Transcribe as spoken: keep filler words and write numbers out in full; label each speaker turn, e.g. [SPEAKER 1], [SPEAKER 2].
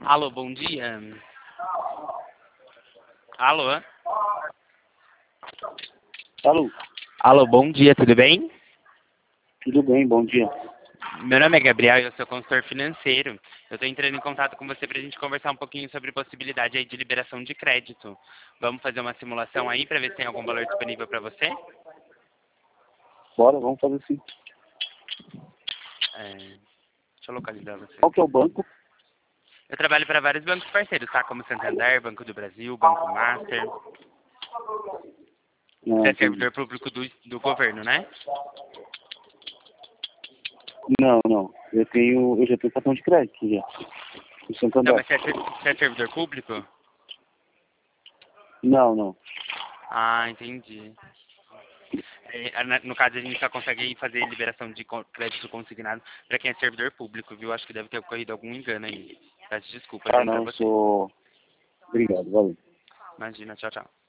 [SPEAKER 1] Alô, bom dia. Alô?
[SPEAKER 2] Alô,
[SPEAKER 1] Alô, bom dia, tudo bem?
[SPEAKER 2] tudo bem? Bom dia.
[SPEAKER 1] Meu nome é Gabriel e eu sou consultor financeiro. Eu estou entrando em contato com você para a gente conversar um pouquinho sobre possibilidade aí de liberação de crédito. Vamos fazer uma simulação aí para ver se tem algum valor disponível para você?
[SPEAKER 2] Bora, vamos fazer assim.
[SPEAKER 1] É, deixa eu localizar você.
[SPEAKER 2] Qual que é o banco?
[SPEAKER 1] Eu trabalho para vários bancos parceiros, tá? Como Santander, Banco do Brasil, Banco Master.
[SPEAKER 2] Não,
[SPEAKER 1] Você é
[SPEAKER 2] entendi.
[SPEAKER 1] servidor público do, do governo, né?
[SPEAKER 2] Não, não. Eu tenho, eu já tenho cartão de crédito já. No
[SPEAKER 1] Não,
[SPEAKER 2] Santander.
[SPEAKER 1] mas você é, ser- você é servidor público?
[SPEAKER 2] Não, não.
[SPEAKER 1] Ah, entendi. É, na- no caso, a gente só consegue fazer liberação de co- crédito consignado para quem é servidor público, viu? Acho que deve ter ocorrido algum engano aí. Peço desculpas
[SPEAKER 2] Ah,
[SPEAKER 1] aí
[SPEAKER 2] não,
[SPEAKER 1] pra
[SPEAKER 2] eu
[SPEAKER 1] você.
[SPEAKER 2] sou... Obrigado, valeu.
[SPEAKER 1] Imagina, tchau, tchau.